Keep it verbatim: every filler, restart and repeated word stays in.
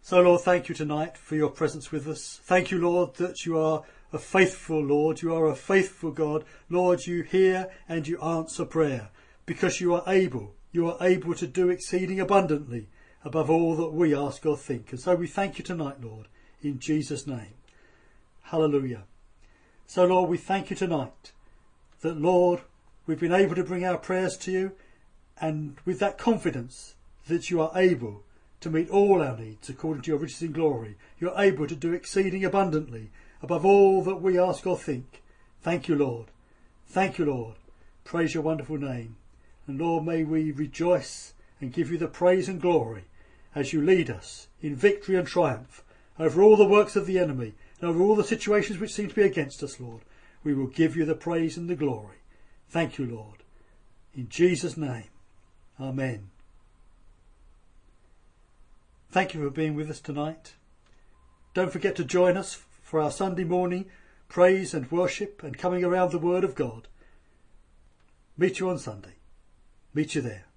So, Lord, thank you tonight for your presence with us. Thank you, Lord, that you are a faithful Lord. You are a faithful God. Lord, you hear and you answer prayer because you are able. You are able to do exceeding abundantly above all that we ask or think. And so we thank you tonight, Lord, in Jesus' name. Hallelujah. So, Lord, we thank you tonight that, Lord, we've been able to bring our prayers to you, and with that confidence that you are able to meet all our needs according to your riches in glory. You're able to do exceeding abundantly above all that we ask or think. Thank you, Lord. Thank you, Lord. Praise your wonderful name. And Lord, may we rejoice and give you the praise and glory as you lead us in victory and triumph over all the works of the enemy and over all the situations which seem to be against us, Lord. We will give you the praise and the glory. Thank you, Lord. In Jesus' name. Amen. Thank you for being with us tonight. Don't forget to join us for our Sunday morning praise and worship and coming around the Word of God. Meet you on Sunday. Meet you there.